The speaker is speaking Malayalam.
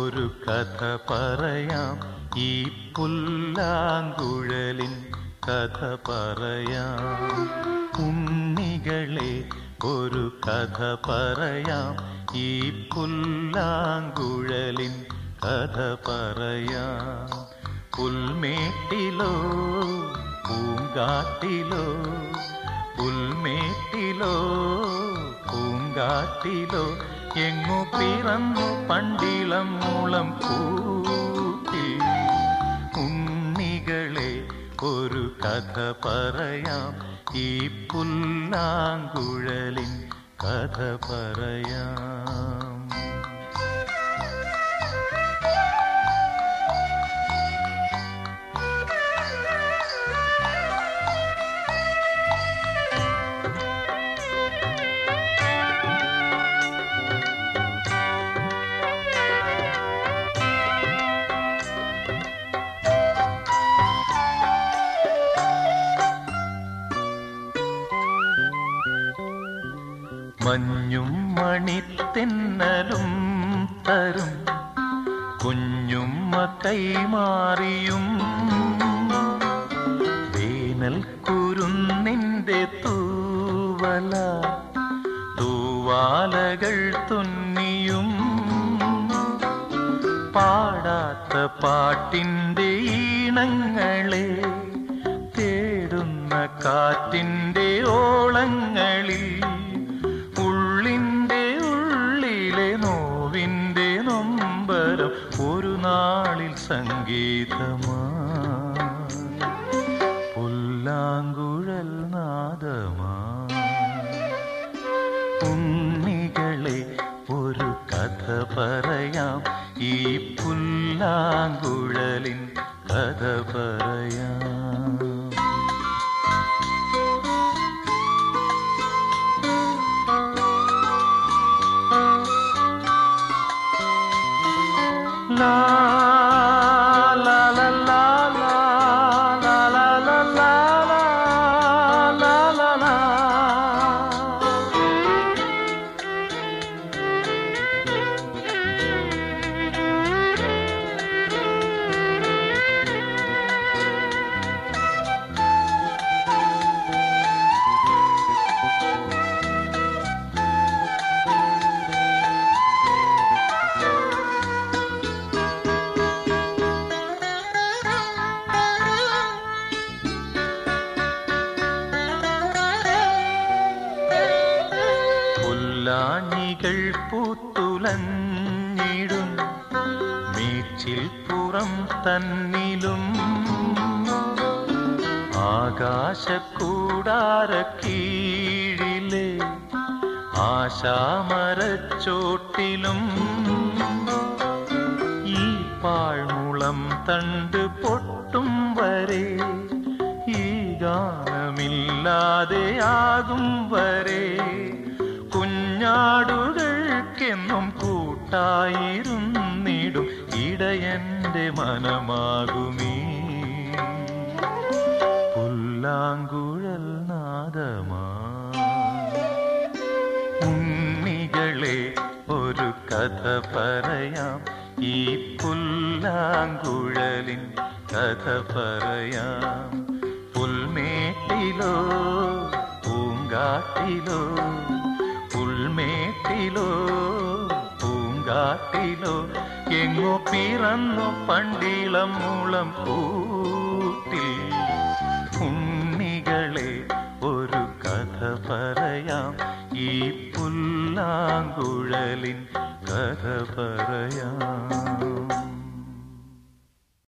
ഒരു കഥ പറയാം, ഈ പുല്ലാങ്കുഴലിൻ കഥ പറയാം. ഉണ്ണികളെ ഒരു കഥ പറയാം, ഈ പുല്ലാങ്കുഴലിൻ കഥ പറയാം. പുൽമേട്ടിലോ പൂങ്കാട്ടിലോ, പുൽമേട്ടിലോ പൂങ്കാട്ടിലോ, എങ്ങു പിറന്നു പണ്ടിളം മൂളം കൂട്ടി. ഉണ്ണികളെ ഒരു കഥ പറയാം, ഈ പുല്ലാങ്കുഴലിൻ കഥ പറയാം. മഞ്ഞും മണിത്തെന്നലും തരും കുഞ്ഞുമ്മ കൈമാറിയും, വേനൽ കുരുന്നിൻ്റെ തൂവല തൂവാലകൾ തുന്നിയും, പാടാത്ത പാട്ടിൻ്റെ ഈണങ്ങളെ തേടുന്ന കാറ്റിൻ്റെ ഓളങ്ങളിൽ, നോവിൻ്റെ നൊമ്പരം ഒരു നാളിൽ സംഗീതമാ, പുല്ലാങ്കുഴൽ നാദമാ. ഉണ്ണികളെ ഒരു കഥ പറയാം, ഈ പുല്ലാങ്കുഴലിൻ കഥ പറയാം. La la la la la la la la la la la la. ാഞ്ഞികൾ പൂത്തുലഞ്ഞിടും മീച്ചിൽ പുറം തന്നിലും, ആകാശക്കൂടാരക്കീഴിലെ ആശാമരച്ചോട്ടിലും, ഈ പാഴ്മുളം തണ്ട് പൊട്ടും വരെ, ഈ ഗാനമില്ലാതെയാകും വരെ, കുഞ്ഞാടുകൾക്കെന്നും കൂട്ടായിരുന്നിടും ഇടയന്റെ മനമാകുമീ പുല്ലാങ്കുഴൽ നാദമാ. ഉണ്ണികളെ ഒരു കഥ പറയാം, ഈ പുല്ലാങ്കുഴലിൻ കഥ പറയാം. പുൽമേട്ടിലോ പൂങ്കാട്ടിലോ, പുൽമേട്ടിലോ പൂങ്കാട്ടിലോ, എങ്ങോ പിറന്നു പണ്ടിളം മൂളം കൂട്ടി. ഉണ്ണികളെ ഒരു കഥ പറയാം, ഈ പുല്ലാങ്കുഴലിൻ കഥ പറയാം.